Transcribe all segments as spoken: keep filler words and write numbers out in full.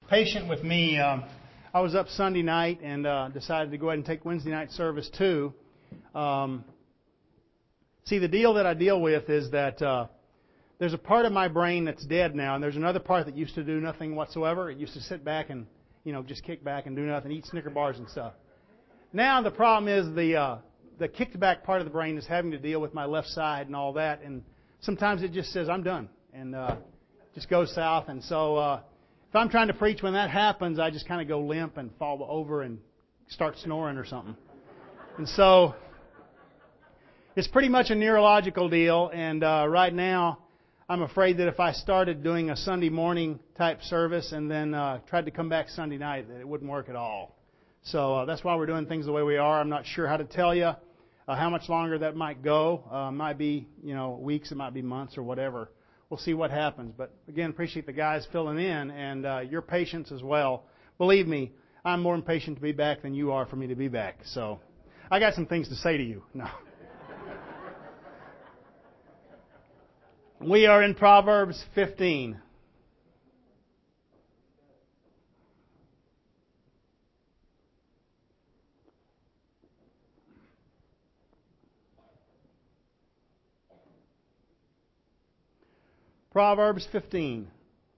patient with me. Um, I was up Sunday night and uh, decided to go ahead and take Wednesday night service too. Um, see, the deal that I deal with is that uh, there's a part of my brain that's dead now, and there's another part that used to do nothing whatsoever. It used to sit back and, you know, just kick back and do nothing, eat Snicker bars and stuff. Now the problem is the uh, the kicked back part of the brain is having to deal with my left side and all that, and sometimes it just says I'm done and uh, just goes south. And so uh, if I'm trying to preach when that happens, I just kind of go limp and fall over and start snoring or something. And so it's pretty much a neurological deal. And uh, right now, I'm afraid that if I started doing a Sunday morning type service and then uh, tried to come back Sunday night, that it wouldn't work at all. So uh, that's why we're doing things the way we are. I'm not sure how to tell you uh, how much longer that might go. Uh, it might be, you know, weeks, it might be months or whatever. We'll see what happens. But again, appreciate the guys filling in and uh, your patience as well. Believe me, I'm more impatient to be back than you are for me to be back. So I got some things to say to you. No. We are in Proverbs fifteen. Proverbs fifteen.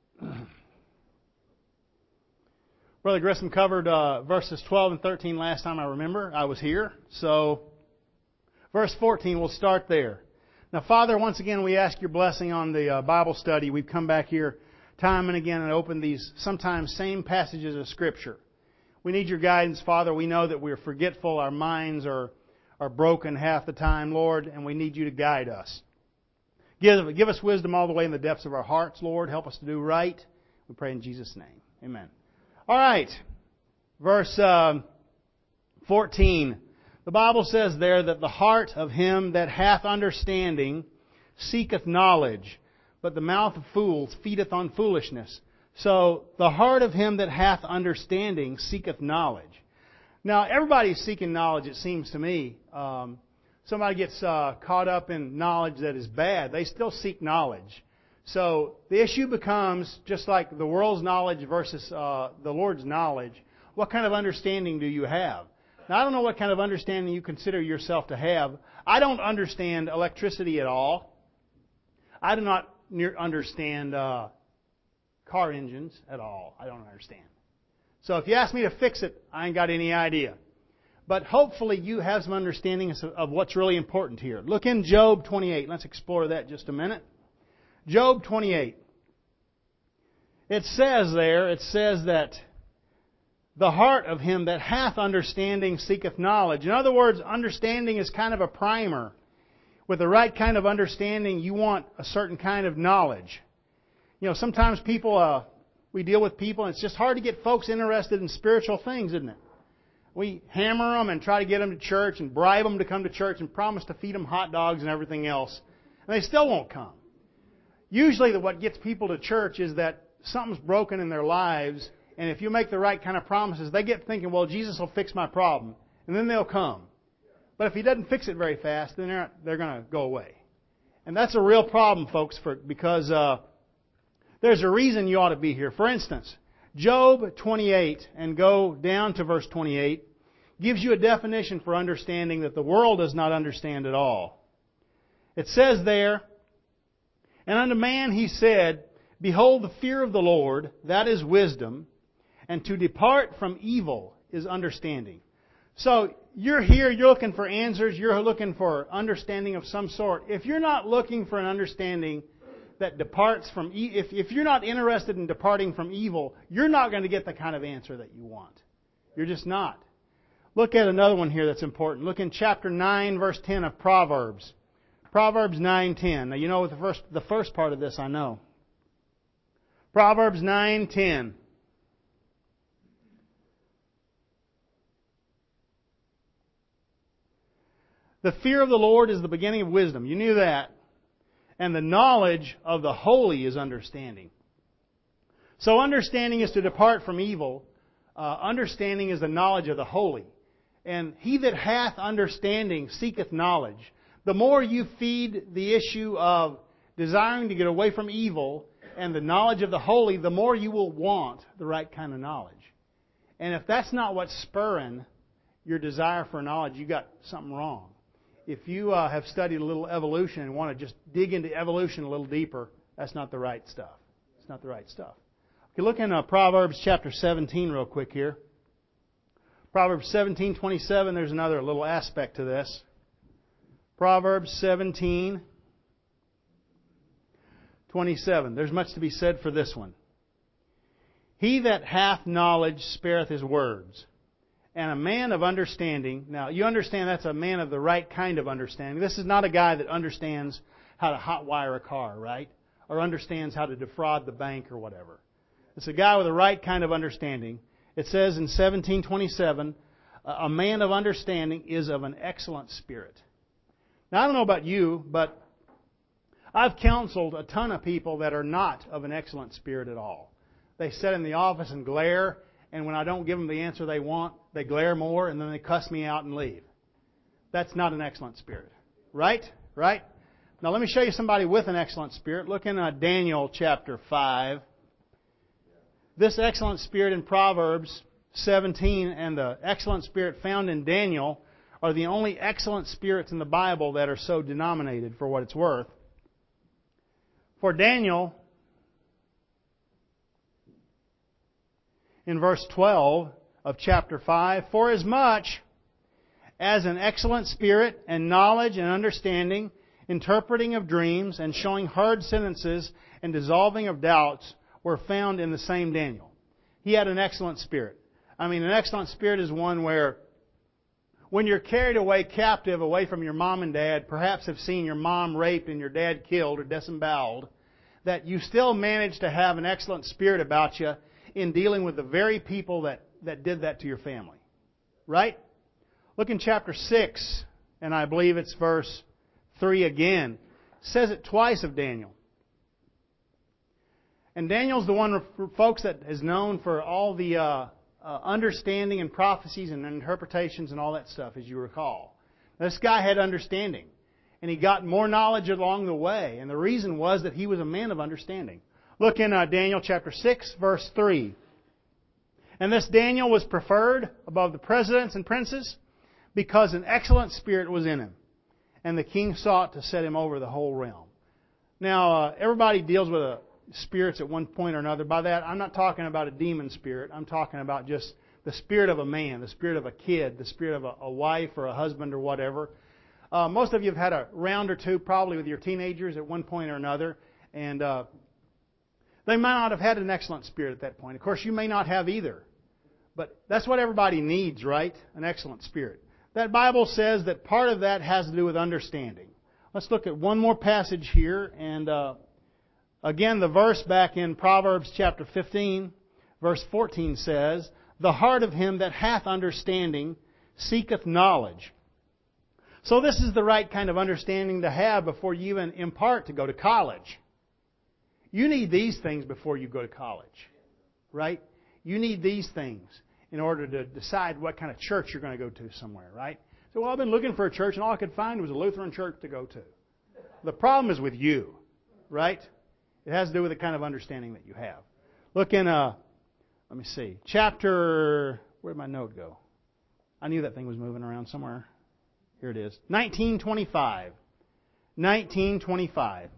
Brother Grissom covered uh, verses twelve and thirteen last time I remember. I was here. So, verse fourteen, we'll start there. Now, Father, once again, we ask your blessing on the uh, Bible study. We've come back here time and again and opened these sometimes same passages of Scripture. We need your guidance, Father. We know that we're forgetful. Our minds are, are broken half the time, Lord, and we need you to guide us. Give, give us wisdom all the way in the depths of our hearts, Lord. Help us to do right. We pray in Jesus' name. Amen. All right. Verse uh, fourteen. The Bible says there that the heart of him that hath understanding seeketh knowledge, but the mouth of fools feedeth on foolishness. So the heart of him that hath understanding seeketh knowledge. Now, everybody's seeking knowledge, it seems to me. Um, somebody gets uh, caught up in knowledge that is bad, they still seek knowledge. So the issue becomes, just like the world's knowledge versus uh, the Lord's knowledge, what kind of understanding do you have? Now, I don't know what kind of understanding you consider yourself to have. I don't understand electricity at all. I do not understand uh, car engines at all. I don't understand. So if you ask me to fix it, I ain't got any idea. But hopefully you have some understanding of what's really important here. Look in Job twenty-eight. Let's explore that just a minute. Job twenty-eight. It says there, it says that the heart of him that hath understanding seeketh knowledge. In other words, understanding is kind of a primer. With the right kind of understanding, you want a certain kind of knowledge. You know, sometimes people, uh, we deal with people, and it's just hard to get folks interested in spiritual things, isn't it? We hammer them and try to get them to church and bribe them to come to church and promise to feed them hot dogs and everything else. And they still won't come. Usually what gets people to church is that something's broken in their lives. And if you make the right kind of promises, they get thinking, well, Jesus will fix my problem. And then they'll come. But if He doesn't fix it very fast, then they're, they're going to go away. And that's a real problem, folks, for, because uh, there's a reason you ought to be here. For instance, Job twenty-eight, and go down to verse twenty-eight, gives you a definition for understanding that the world does not understand at all. It says there, and unto man he said, behold, the fear of the Lord, that is wisdom, and to depart from evil is understanding. So you're here, you're looking for answers, you're looking for understanding of some sort. If you're not looking for an understanding that departs from e- if if you're not interested in departing from evil, you're not going to get the kind of answer that you want. You're just not. Look at another one here that's important. Look in chapter nine, verse ten of Proverbs. Proverbs nine ten. Now you know the first the first part of this I know. Proverbs nine ten. The fear of the Lord is the beginning of wisdom. You knew that. And the knowledge of the holy is understanding. So understanding is to depart from evil. Uh, understanding is the knowledge of the holy. And he that hath understanding seeketh knowledge. The more you feed the issue of desiring to get away from evil and the knowledge of the holy, the more you will want the right kind of knowledge. And if that's not what's spurring your desire for knowledge, you got something wrong. If you uh, have studied a little evolution and want to just dig into evolution a little deeper, that's not the right stuff. It's not the right stuff. Okay, look in uh, Proverbs chapter seventeen real quick here. Proverbs seventeen twenty-seven, there's another little aspect to this. Proverbs seventeen twenty-seven. There's much to be said for this one. He that hath knowledge spareth his words, and a man of understanding. Now, you understand that's a man of the right kind of understanding. This is not a guy that understands how to hotwire a car, right? Or understands how to defraud the bank or whatever. It's a guy with the right kind of understanding. It says in seventeen twenty-seven, a man of understanding is of an excellent spirit. Now, I don't know about you, but I've counseled a ton of people that are not of an excellent spirit at all. They sit in the office and glare, and when I don't give them the answer they want, they glare more, and then they cuss me out and leave. That's not an excellent spirit. Right? Right? Now let me show you somebody with an excellent spirit. Look in uh, Daniel chapter five. This excellent spirit in Proverbs seventeen and the excellent spirit found in Daniel are the only excellent spirits in the Bible that are so denominated for what it's worth. For Daniel, in verse twelve of chapter five, forasmuch as an excellent spirit and knowledge and understanding, interpreting of dreams and showing hard sentences and dissolving of doubts were found in the same Daniel. He had an excellent spirit. I mean, an excellent spirit is one where when you're carried away captive away from your mom and dad, perhaps have seen your mom raped and your dad killed or disemboweled, that you still manage to have an excellent spirit about you in dealing with the very people that, that did that to your family. Right? Look in chapter six, and I believe it's verse three again. It says it twice of Daniel. And Daniel's the one, folks, that is known for all the uh, uh, understanding and prophecies and interpretations and all that stuff, as you recall. This guy had understanding. And he got more knowledge along the way. And the reason was that he was a man of understanding. Look in uh, Daniel chapter six, verse three. And this Daniel was preferred above the presidents and princes because an excellent spirit was in him. And the king sought to set him over the whole realm. Now, uh, everybody deals with a spirits at one point or another. By that, I'm not talking about a demon spirit. I'm talking about just the spirit of a man, the spirit of a kid, the spirit of a, a wife or a husband or whatever. Uh, most of you have had a round or two probably with your teenagers at one point or another. And uh, they might not have had an excellent spirit at that point. Of course, you may not have either. But that's what everybody needs, right? An excellent spirit. That Bible says that part of that has to do with understanding. Let's look at one more passage here. And uh, again, the verse back in Proverbs chapter fifteen, verse fourteen says, the heart of him that hath understanding seeketh knowledge. So this is the right kind of understanding to have before you even impart to go to college. You need these things before you go to college. Right? You need these things in order to decide what kind of church you're going to go to somewhere, right? So, well, I've been looking for a church, and all I could find was a Lutheran church to go to. The problem is with you, right? It has to do with the kind of understanding that you have. Look in, uh, let me see, chapter, where'd my note go? I knew that thing was moving around somewhere. Here it is. nineteen twenty-five. nineteen twenty-five.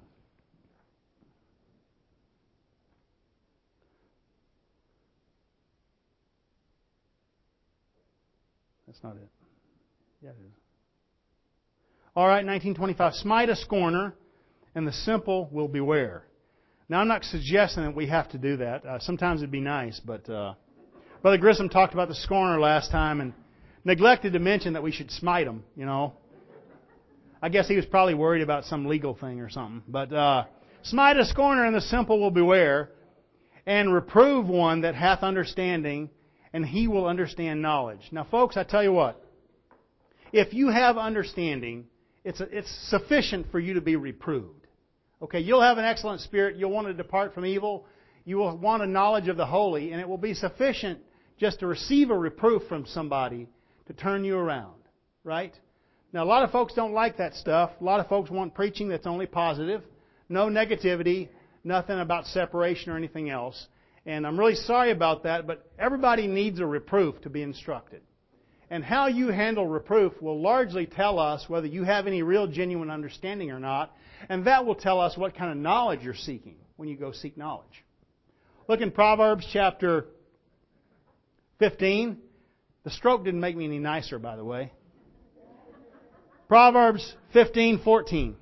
That's not it. Yeah, it is. All right, nineteen twenty-five. Smite a scorner, and the simple will beware. Now, I'm not suggesting that we have to do that. Uh, sometimes it'd be nice, but uh, Brother Grissom talked about the scorner last time and neglected to mention that we should smite him, you know. I guess he was probably worried about some legal thing or something. But uh, smite a scorner, and the simple will beware, and reprove one that hath understanding, and he will understand knowledge. Now, folks, I tell you what. If you have understanding, it's, a, it's sufficient for you to be reproved. Okay, you'll have an excellent spirit. You'll want to depart from evil. You will want a knowledge of the holy, and it will be sufficient just to receive a reproof from somebody to turn you around. Right? Now, a lot of folks don't like that stuff. A lot of folks want preaching that's only positive. No negativity. nothing about separation or anything else. And I'm really sorry about that, but everybody needs a reproof to be instructed. And how you handle reproof will largely tell us whether you have any real genuine understanding or not, and that will tell us what kind of knowledge you're seeking when you go seek knowledge. Look in Proverbs chapter fifteen. The stroke didn't make me any nicer, by the way. Proverbs fifteen fourteen.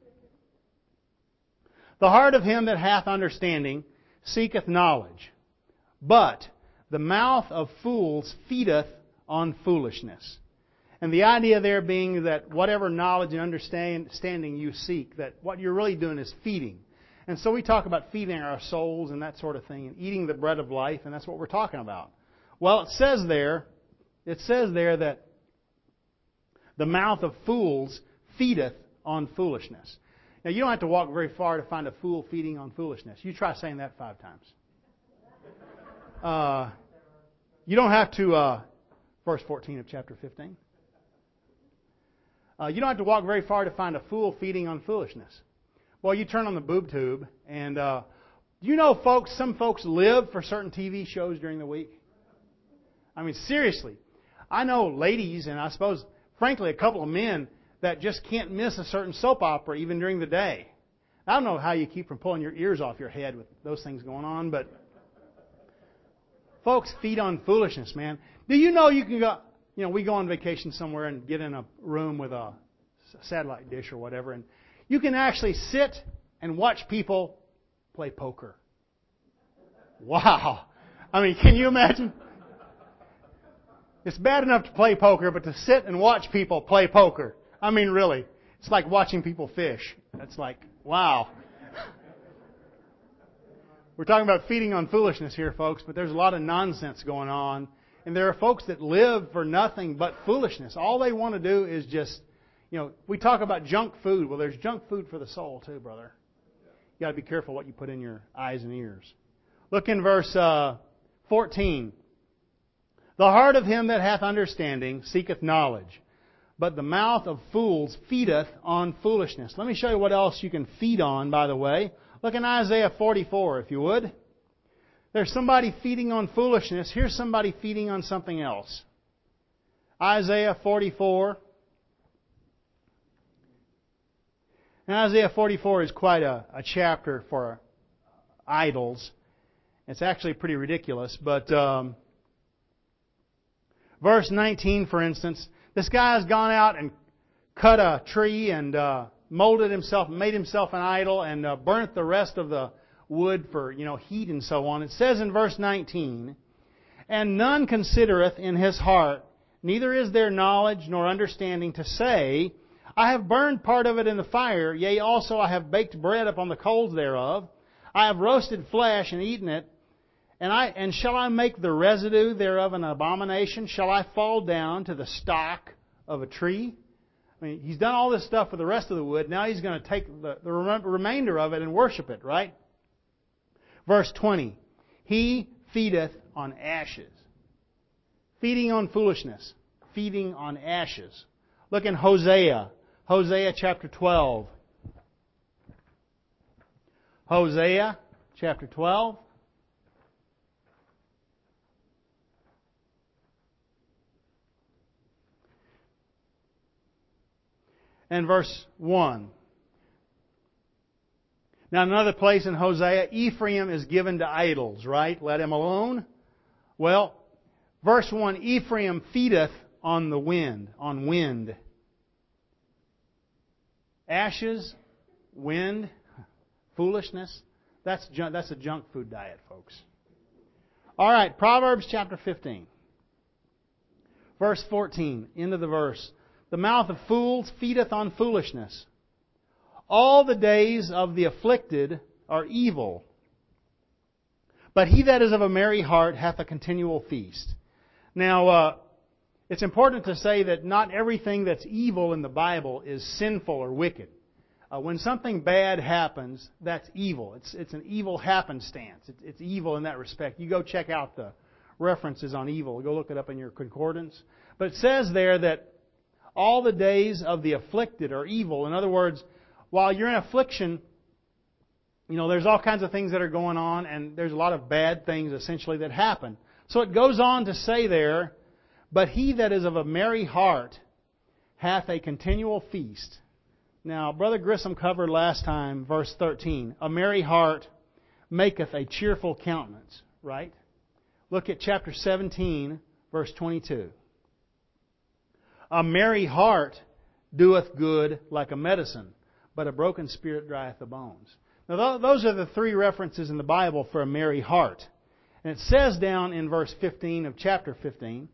The heart of him that hath understanding seeketh knowledge, but the mouth of fools feedeth on foolishness. And the idea there being that whatever knowledge and understanding you seek, that what you're really doing is feeding. And so we talk about feeding our souls and that sort of thing, and eating the bread of life, and that's what we're talking about. Well, it says there, it says there that the mouth of fools feedeth on foolishness. Now, you don't have to walk very far to find a fool feeding on foolishness. You try saying that five times. Uh, you don't have to, uh, verse fourteen of chapter fifteen. Uh, you don't have to walk very far to find a fool feeding on foolishness. Well, you turn on the boob tube, and uh, do you know, folks, some folks live for certain T V shows during the week? I mean, seriously. I know ladies, and I suppose, frankly, a couple of men that just can't miss a certain soap opera even during the day. I don't know how you keep from pulling your ears off your head with those things going on, but folks feed on foolishness, man. Do you know you can go, you know, we go on vacation somewhere and get in a room with a satellite dish or whatever, and you can actually sit and watch people play poker. Wow. I mean, can you imagine? It's bad enough to play poker, but to sit and watch people play poker. I mean, really. It's like watching people fish. It's like, wow. We're talking about feeding on foolishness here, folks, but there's a lot of nonsense going on. And there are folks that live for nothing but foolishness. All they want to do is just, you know, we talk about junk food. Well, there's junk food for the soul too, brother. You got to be careful what you put in your eyes and ears. Look in verse uh, fourteen. The heart of him that hath understanding seeketh knowledge, but the mouth of fools feedeth on foolishness. Let me show you what else you can feed on, by the way. Look in Isaiah forty-four, if you would. There's somebody feeding on foolishness. Here's somebody feeding on something else. Isaiah forty-four. Now, Isaiah forty-four is quite a, a chapter for idols. It's actually pretty ridiculous, but um, verse nineteen, for instance, this guy has gone out and cut a tree and uh, molded himself, made himself an idol, and uh, burnt the rest of the wood for, you know, heat and so on. It says in verse nineteen, and none considereth in his heart, neither is there knowledge nor understanding to say, I have burned part of it in the fire, yea, also I have baked bread upon the coals thereof. I have roasted flesh and eaten it. And I and shall I make the residue thereof an abomination? Shall I fall down to the stock of a tree? I mean, he's done all this stuff for the rest of the wood. Now he's going to take the, the remainder of it and worship it, right? Verse twenty. He feedeth on ashes. Feeding on foolishness. Feeding on ashes. Look in Hosea. Hosea chapter twelve. Hosea chapter twelve. And verse one. Now, another place in Hosea, Ephraim is given to idols, right? Let him alone. Well, verse one, Ephraim feedeth on the wind, on wind. Ashes, wind, foolishness. That's junk, that's a junk food diet, folks. All right, Proverbs chapter fifteen. Verse fourteen, end of the verse. The mouth of fools feedeth on foolishness. All the days of the afflicted are evil. But he that is of a merry heart hath a continual feast. Now, uh, it's important to say that not everything that's evil in the Bible is sinful or wicked. Uh, when something bad happens, that's evil. It's it's an evil happenstance. It's, it's evil in that respect. You go check out the references on evil. Go look it up in your concordance. But it says there that all the days of the afflicted are evil. In other words, while you're in affliction, you know, there's all kinds of things that are going on, and there's a lot of bad things essentially that happen. So it goes on to say there, but he that is of a merry heart hath a continual feast. Now, Brother Grissom covered last time, verse thirteen. A merry heart maketh a cheerful countenance, right? Look at chapter seventeen, verse twenty-two. A merry heart doeth good like a medicine, but a broken spirit drieth the bones. Now, those are the three references in the Bible for a merry heart. And it says down in verse fifteen of chapter fifteen,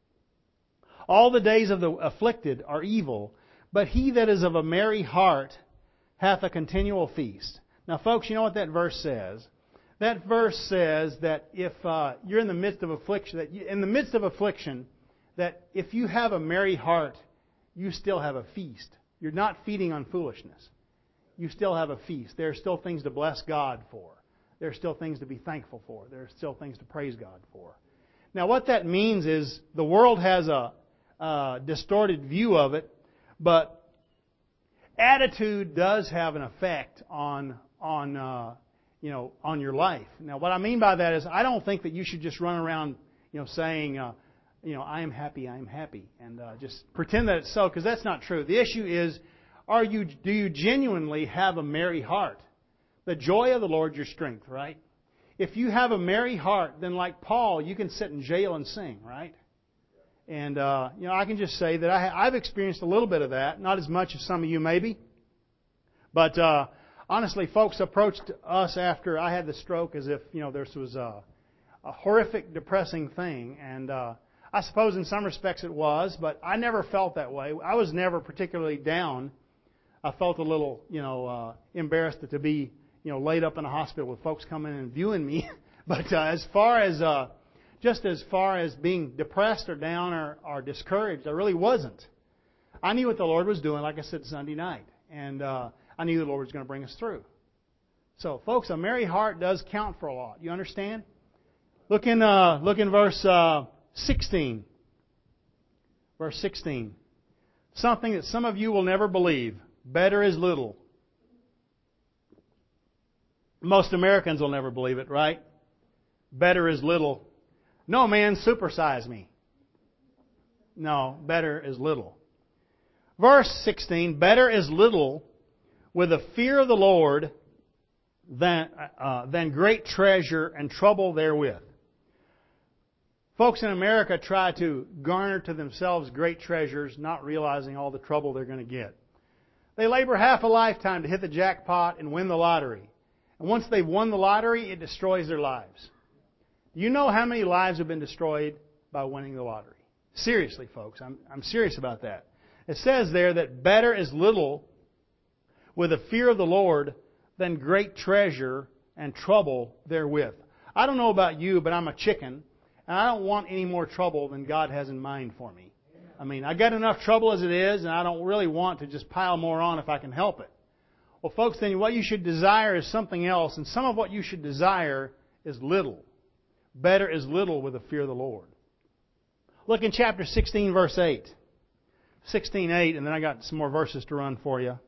all the days of the afflicted are evil, but he that is of a merry heart hath a continual feast. Now, folks, you know what that verse says? That verse says that if uh, you're in the midst of affliction, that you, in the midst of affliction, that if you have a merry heart, you still have a feast. You're not feeding on foolishness. You still have a feast. There are still things to bless God for. There are still things to be thankful for. There are still things to praise God for. Now, what that means is the world has a, a distorted view of it, but attitude does have an effect on on uh, you know on your life. Now, what I mean by that is, I don't think that you should just run around, you know, saying, uh, you know, I am happy, I am happy, and uh, just pretend that it's so, because that's not true. The issue is, are you do you genuinely have a merry heart? The joy of the Lord is your strength, right? If you have a merry heart, then like Paul, you can sit in jail and sing, right? And, uh, you know, I can just say that I, I've experienced a little bit of that. Not as much as some of you maybe. But, uh, honestly, folks approached us after I had the stroke as if, you know, this was a, a horrific, depressing thing. And, uh, I suppose in some respects it was, but I never felt that way. I was never particularly down. I felt a little, you know, uh, embarrassed to be, you know, laid up in a hospital with folks coming in and viewing me. But uh, as far as, uh, just as far as being depressed or down or, or discouraged, I really wasn't. I knew what the Lord was doing, like I said Sunday night. And uh, I knew the Lord was going to bring us through. So, folks, a merry heart does count for a lot. You understand? Look in, uh, look in verse uh, sixteen. Verse sixteen. Something that some of you will never believe. Better is little. Most Americans will never believe it, right? Better is little. No, man, supersize me. No, better is little. Verse sixteen, better is little with the fear of the Lord than, uh, than great treasure and trouble therewith. Folks in America try to garner to themselves great treasures, not realizing all the trouble they're going to get. They labor half a lifetime to hit the jackpot and win the lottery. And once they've won the lottery, it destroys their lives. You know how many lives have been destroyed by winning the lottery? Seriously, folks, I'm, I'm serious about that. It says there that better is little with the fear of the Lord than great treasure and trouble therewith. I don't know about you, but I'm a chicken, and I don't want any more trouble than God has in mind for me. I mean, I got enough trouble as it is, and I don't really want to just pile more on if I can help it. Well, folks, then what you should desire is something else, and some of what you should desire is little. Better is little with the fear of the Lord. Look in chapter sixteen, verse eight. sixteen eight, and then I got some more verses to run for you.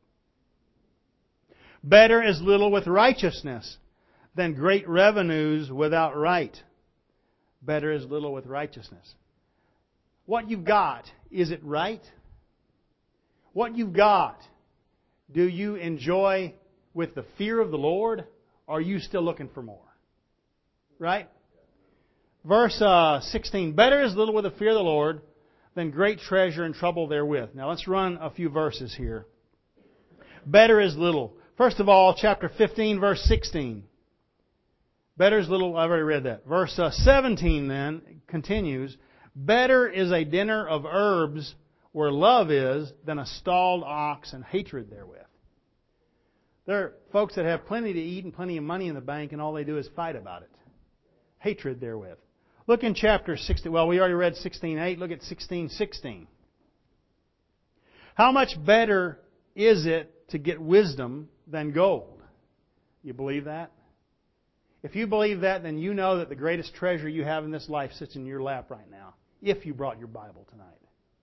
Better is little with righteousness than great revenues without right. Better is little with righteousness. What you've got, is it right? What you've got, do you enjoy with the fear of the Lord, or are you still looking for more? Right? Verse uh, sixteen, better is little with the fear of the Lord than great treasure and trouble therewith. Now let's run a few verses here. Better is little. First of all, chapter fifteen, verse sixteen. Better is little, I've already read that. Verse uh, seventeen then continues, better is a dinner of herbs where love is than a stalled ox and hatred therewith. There are folks that have plenty to eat and plenty of money in the bank, and all they do is fight about it. Hatred therewith. Look in chapter sixteen. Well, we already read sixteen eight. Look at sixteen sixteen. How much better is it to get wisdom than gold? You believe that? If you believe that, then you know that the greatest treasure you have in this life sits in your lap right now, if you brought your Bible tonight.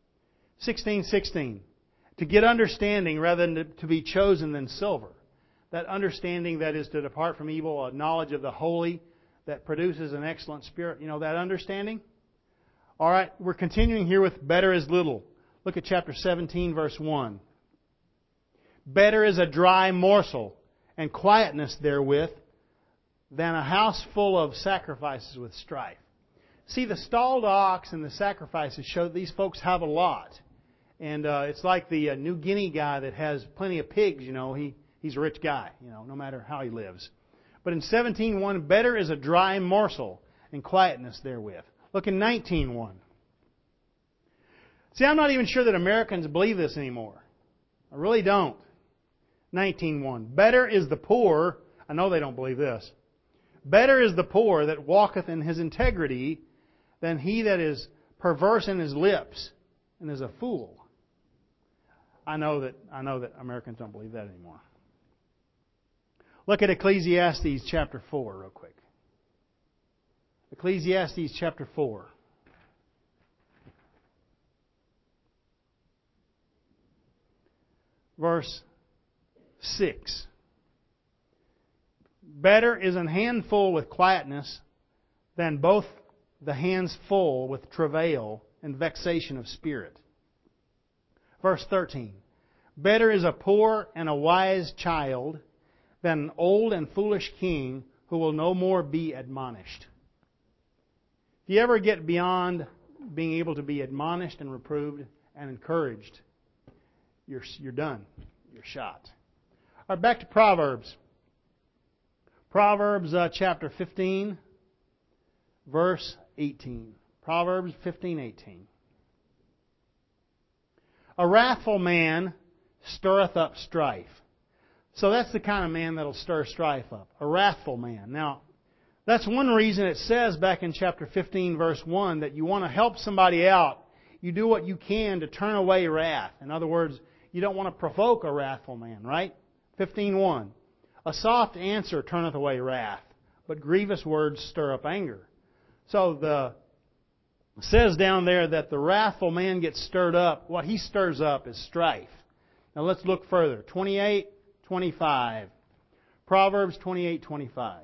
sixteen sixteen. To get understanding rather than to be chosen than silver. that understanding that is to depart from evil, a knowledge of the holy that produces an excellent spirit. You know that understanding? All right, we're continuing here with better is little. Look at chapter seventeen, verse one. Better is a dry morsel and quietness therewith than a house full of sacrifices with strife. See, the stalled ox and the sacrifices show that these folks have a lot. And uh, it's like the uh, New Guinea guy that has plenty of pigs, you know. He He's a rich guy, you know, no matter how he lives. But in seventeen one, better is a dry morsel and quietness therewith. Look in nineteen one. See, I'm not even sure that Americans believe this anymore. I really don't. nineteen one. Better is the poor, I know they don't believe this. Better is the poor that walketh in his integrity than he that is perverse in his lips and is a fool. I know that I know that Americans don't believe that anymore. Look at Ecclesiastes chapter four real quick. Ecclesiastes chapter four. Verse six. Better is an handful with quietness than both the hands full with travail and vexation of spirit. Verse thirteen. Better is a poor and a wise child than an old and foolish king who will no more be admonished. If you ever get beyond being able to be admonished and reproved and encouraged, you're, you're done. You're shot. All right, back to Proverbs. Proverbs uh, chapter fifteen, verse eighteen. Proverbs fifteen, eighteen. A wrathful man stirreth up strife. So that's the kind of man that'll stir strife up. A wrathful man. Now, that's one reason it says back in chapter fifteen, verse one, that you want to help somebody out. You do what you can to turn away wrath. In other words, you don't want to provoke a wrathful man, right? fifteen one. A soft answer turneth away wrath, but grievous words stir up anger. So the it says down there that the wrathful man gets stirred up. What he stirs up is strife. Now let's look further. twenty-eight, twenty-five. Proverbs twenty-eight, twenty-five.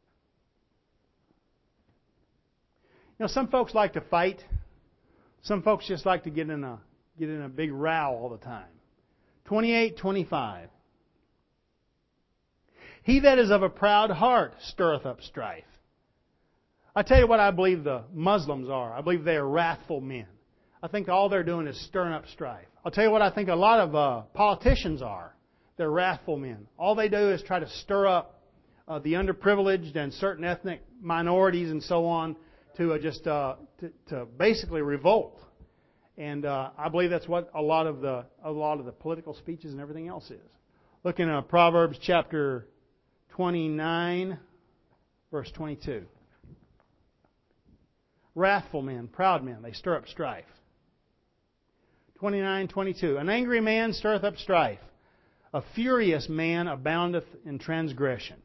You know, some folks like to fight. Some folks just like to get in a get in a big row all the time. twenty-eight, twenty-five. He that is of a proud heart stirreth up strife. I tell you what I believe the Muslims are. I believe they are wrathful men. I think all they're doing is stirring up strife. I'll tell you what I think a lot of uh, politicians are. They're wrathful men. All they do is try to stir up uh, the underprivileged and certain ethnic minorities and so on to uh, just uh, to, to basically revolt. And uh, I believe that's what a lot of the a lot of the political speeches and everything else is. Look in uh, Proverbs chapter twenty-nine, verse twenty-two. Wrathful men, proud men, they stir up strife. twenty-nine, twenty-two. An angry man stirreth up strife. A furious man aboundeth in transgression.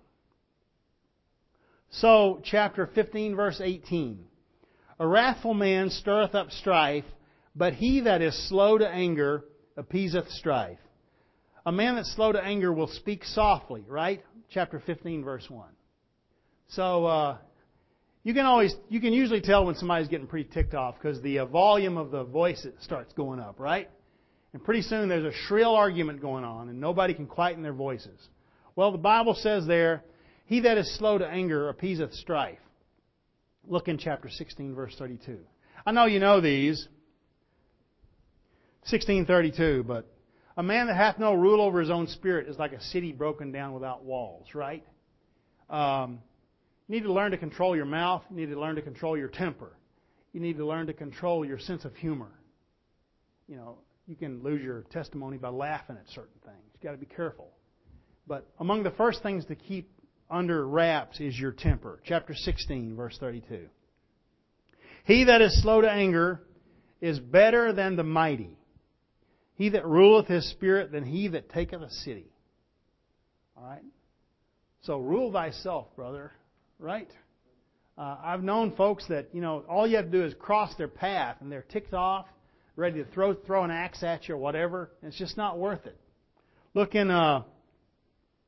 So, chapter fifteen, verse eighteen. A wrathful man stirreth up strife, but he that is slow to anger appeaseth strife. A man that's slow to anger will speak softly, right? Chapter fifteen, verse one. So, uh, you can always, you can usually tell when somebody's getting pretty ticked off because the uh, volume of the voice starts going up, right? And pretty soon there's a shrill argument going on and nobody can quieten their voices. Well, the Bible says there, he that is slow to anger appeaseth strife. Look in chapter sixteen, verse thirty-two. I know you know these. sixteen thirty-two, but a man that hath no rule over his own spirit is like a city broken down without walls, right? Um, you need to learn to control your mouth. You need to learn to control your temper. You need to learn to control your sense of humor. You know, you can lose your testimony by laughing at certain things. You've got to be careful. But among the first things to keep under wraps is your temper. Chapter sixteen, verse thirty-two. He that is slow to anger is better than the mighty. He that ruleth his spirit than he that taketh a city. All right? So rule thyself, brother. Right? Uh, I've known folks that, you know, all you have to do is cross their path and they're ticked off, ready to throw throw an axe at you or whatever. And it's just not worth it. Look in uh,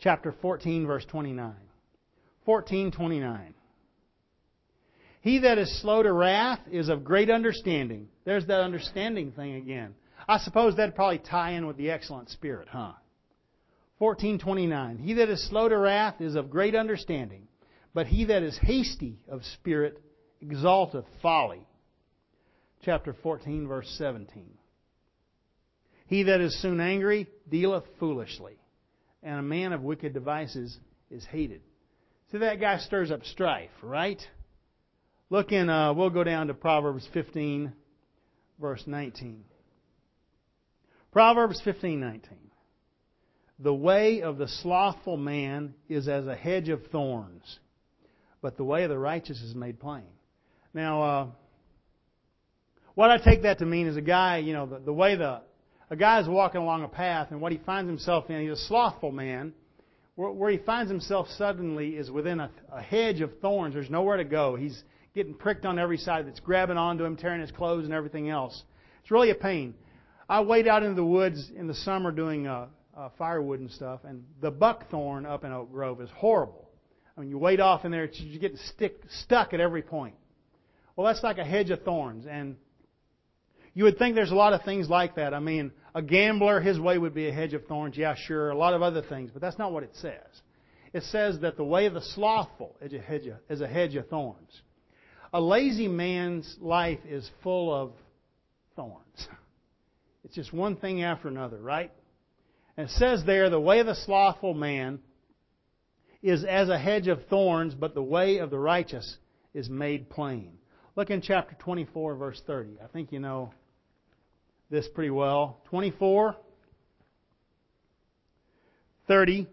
chapter fourteen, verse twenty-nine. fourteen twenty-nine. He that is slow to wrath is of great understanding. There's that understanding thing again. I suppose that'd probably tie in with the excellent spirit, huh? fourteen twenty-nine. He that is slow to wrath is of great understanding, but he that is hasty of spirit exalteth folly. Chapter fourteen, verse seventeen. He that is soon angry dealeth foolishly, and a man of wicked devices is hated. So that guy stirs up strife, right? Look in, uh, we'll go down to Proverbs fifteen, verse nineteen. Proverbs fifteen nineteen. The way of the slothful man is as a hedge of thorns, but the way of the righteous is made plain. Now, uh, what I take that to mean is a guy, you know, the, the way the a guy is walking along a path, and what he finds himself in, he's a slothful man. Where, where he finds himself suddenly is within a, a hedge of thorns. There's nowhere to go. He's getting pricked on every side. That's grabbing onto him, tearing his clothes and everything else. It's really a pain. I wade out into the woods in the summer doing uh, uh, firewood and stuff, and the buckthorn up in Oak Grove is horrible. I mean, you wade off in there, you get stick, stuck at every point. Well, that's like a hedge of thorns, and you would think there's a lot of things like that. I mean, a gambler, his way would be a hedge of thorns. Yeah, sure, a lot of other things, but that's not what it says. It says that the way of the slothful is a hedge of, is a hedge of thorns. A lazy man's life is full of thorns. It's just one thing after another, right? And it says there, the way of the slothful man is as a hedge of thorns, but the way of the righteous is made plain. Look in chapter twenty-four, verse thirty. I think you know this pretty well. twenty-four, thirty.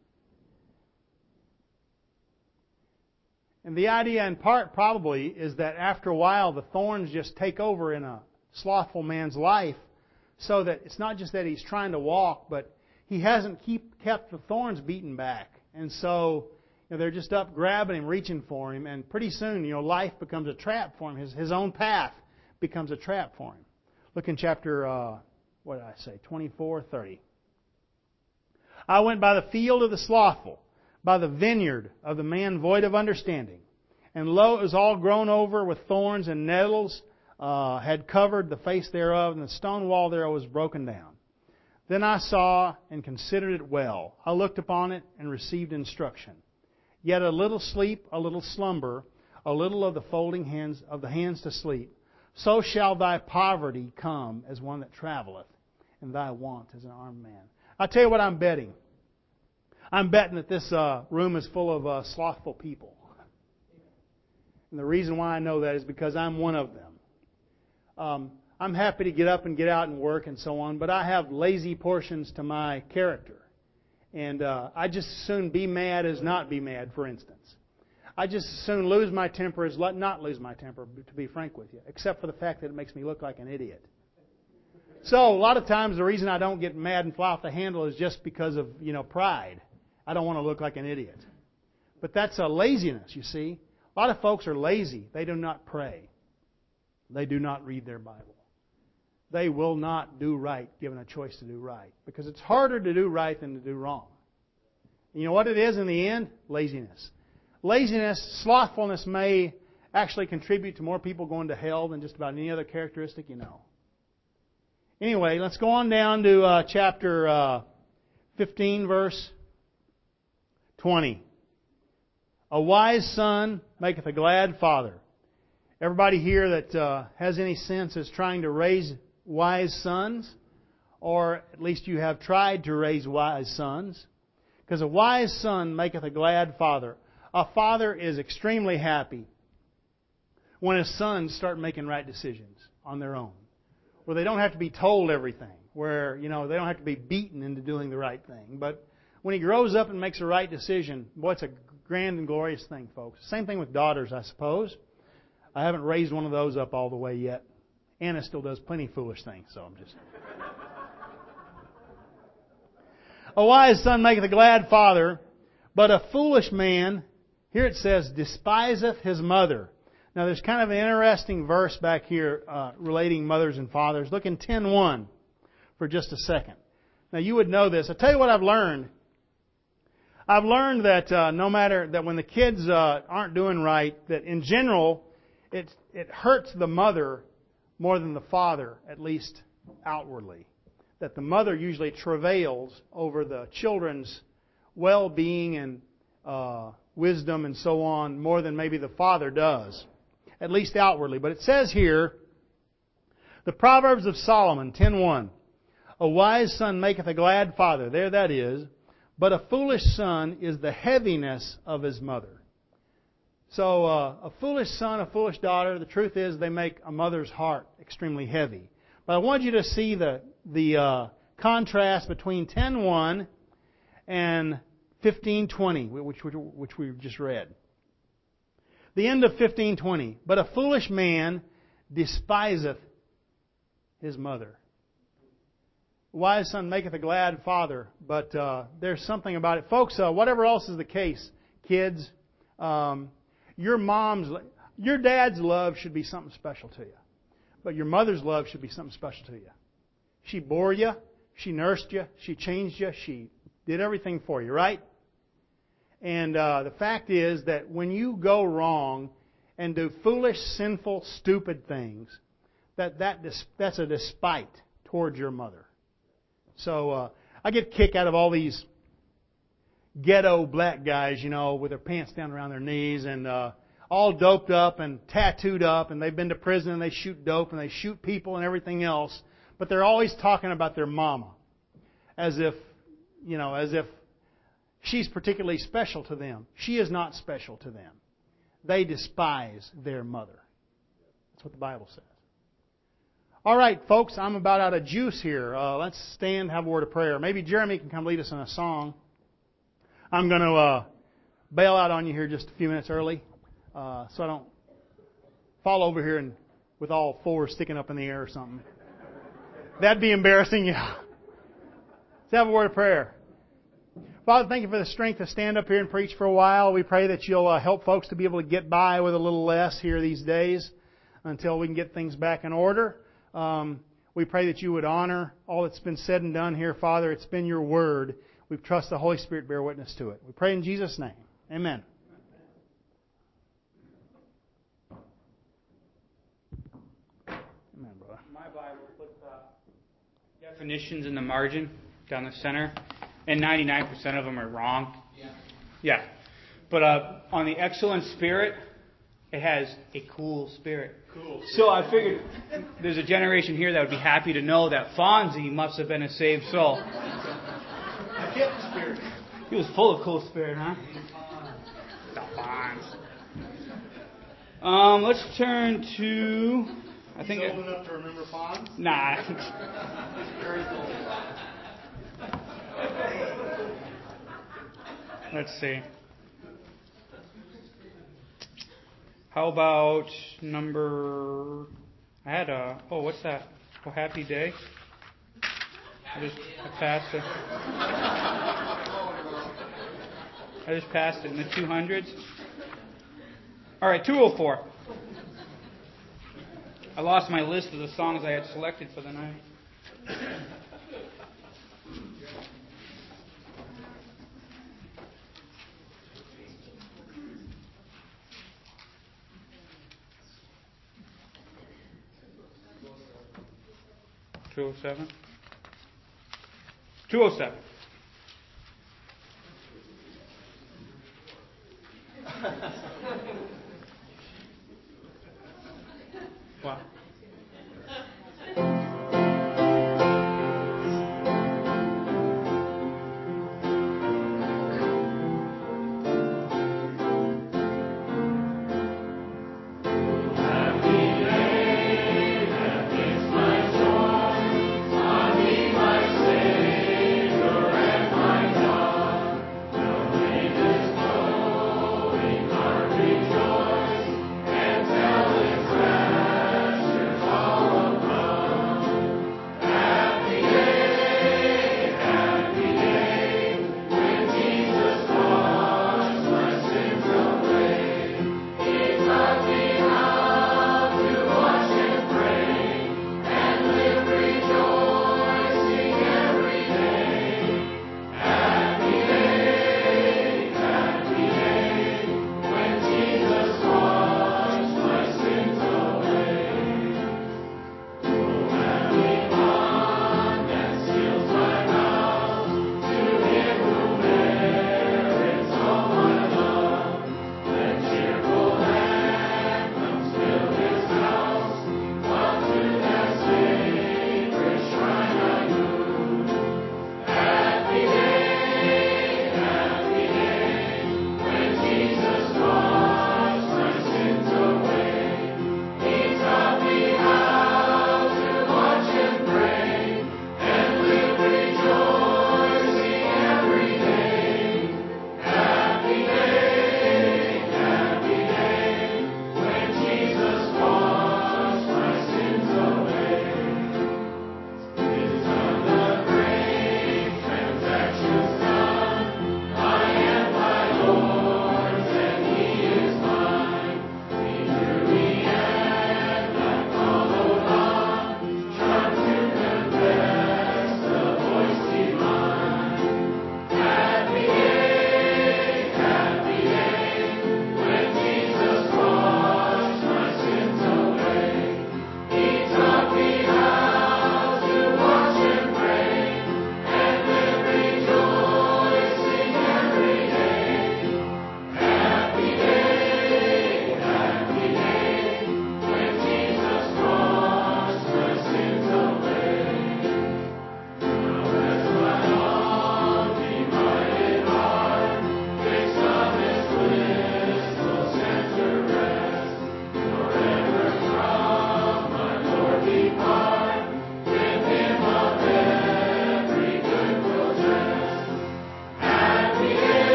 And the idea in part probably is that after a while the thorns just take over in a slothful man's life, so that it's not just that he's trying to walk, but he hasn't keep, kept the thorns beaten back. And so you know, they're just up grabbing him, reaching for him, and pretty soon, you know, life becomes a trap for him. His, his own path becomes a trap for him. Look in chapter, uh, what did I say, twenty-four, thirty. I went by the field of the slothful, by the vineyard of the man void of understanding. And lo, it was all grown over with thorns, and nettles uh, had covered the face thereof, and the stone wall thereof was broken down. Then I saw and considered it well. I looked upon it and received instruction. Yet a little sleep, a little slumber, a little of the folding hands of the hands to sleep. So shall thy poverty come as one that traveleth, and thy want as an armed man. I'll tell you what I'm betting. I'm betting that this uh, room is full of uh, slothful people. And the reason why I know that is because I'm one of them. Um, I'm happy to get up and get out and work and so on, but I have lazy portions to my character. And uh, I just as soon be mad as not be mad, for instance. I just as soon lose my temper as let not lose my temper, to be frank with you, except for the fact that it makes me look like an idiot. So a lot of times the reason I don't get mad and fly off the handle is just because of, you know, pride. I don't want to look like an idiot. But that's a laziness, you see. A lot of folks are lazy. They do not pray. They do not read their Bible. They will not do right given a choice to do right. Because it's harder to do right than to do wrong. You know what it is in the end? Laziness. Laziness, slothfulness may actually contribute to more people going to hell than just about any other characteristic you know. Anyway, let's go on down to uh, chapter uh, fifteen, verse twenty. A wise son maketh a glad father. Everybody here that uh, has any sense is trying to raise wise sons, or at least you have tried to raise wise sons. Because a wise son maketh a glad father. A father is extremely happy when his sons start making right decisions on their own, where they don't have to be told everything, where you know they don't have to be beaten into doing the right thing. But when he grows up and makes a right decision, boy, it's a grand and glorious thing, folks. Same thing with daughters, I suppose. I haven't raised one of those up all the way yet. Anna still does plenty of foolish things, so I'm just... A wise son maketh a glad father, but a foolish man, here it says, despiseth his mother. Now there's kind of an interesting verse back here uh, relating mothers and fathers. Look in ten one for just a second. Now you would know this. I'll tell you what I've learned. I've learned that uh, no matter that when the kids uh, aren't doing right, that in general, it it hurts the mother more than the father, at least outwardly. That the mother usually travails over the children's well-being and uh, wisdom and so on more than maybe the father does, at least outwardly. But it says here, the Proverbs of Solomon ten one, a wise son maketh a glad father. There that is. But a foolish son is the heaviness of his mother. So uh, a foolish son, a foolish daughter, the truth is they make a mother's heart extremely heavy. But I want you to see the the uh, contrast between ten one and fifteen twenty, which, which, which we've just read. The end of fifteen twenty. But a foolish man despiseth his mother. Wise son maketh a glad father, but uh, there's something about it. Folks, uh, whatever else is the case, kids, um, your mom's, your dad's love should be something special to you. But your mother's love should be something special to you. She bore you, she nursed you, she changed you, she did everything for you, right? And uh, the fact is that when you go wrong and do foolish, sinful, stupid things, that, that that's a despite towards your mother. So uh, I get a kick out of all these ghetto black guys, you know, with their pants down around their knees and uh, all doped up and tattooed up, and they've been to prison and they shoot dope and they shoot people and everything else, but they're always talking about their mama as if, you know, as if she's particularly special to them. She is not special to them. They despise their mother. That's what the Bible says. All right, folks, I'm about out of juice here. Uh, let's stand, have a word of prayer. Maybe Jeremy can come lead us in a song. I'm going to uh, bail out on you here just a few minutes early, uh, so I don't fall over here and with all fours sticking up in the air or something. That'd be embarrassing, yeah. Let's have a word of prayer. Father, thank you for the strength to stand up here and preach for a while. We pray that you'll uh, help folks to be able to get by with a little less here these days until we can get things back in order. Um, we pray that you would honor all that's been said and done here, Father. It's been your word. We trust the Holy Spirit bear witness to it. We pray in Jesus' name. Amen. Amen, brother. My Bible puts uh, definitions in the margin down the center, and ninety-nine percent of them are wrong. Yeah. Yeah. But uh, on the excellent spirit, it has a cool spirit. Cool. So I figured there's a generation here that would be happy to know that Fonzie must have been a saved soul. I get the spirit. He was full of cool spirit, huh? The Fonz. Um, let's turn to. I think. He's old enough to remember Fonz? Nah. Very cool. Let's see. How about number... I had a... Oh, what's that? Oh, Happy Day. I just I passed it. I just passed it in the two hundreds. All right, two oh four. I lost my list of the songs I had selected for the night. two oh seven. two oh seven. Wow.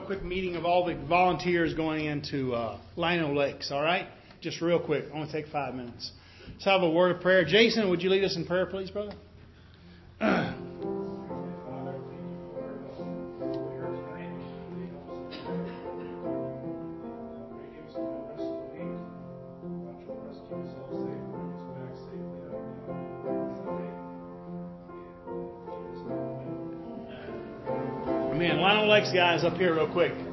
quick meeting of all the volunteers going into uh, Lino Lakes, all right? Just real quick. I want to take five minutes. Let's have a word of prayer. Jason, would you lead us in prayer, please, brother? Man, Lionel Lakes guys up here real quick.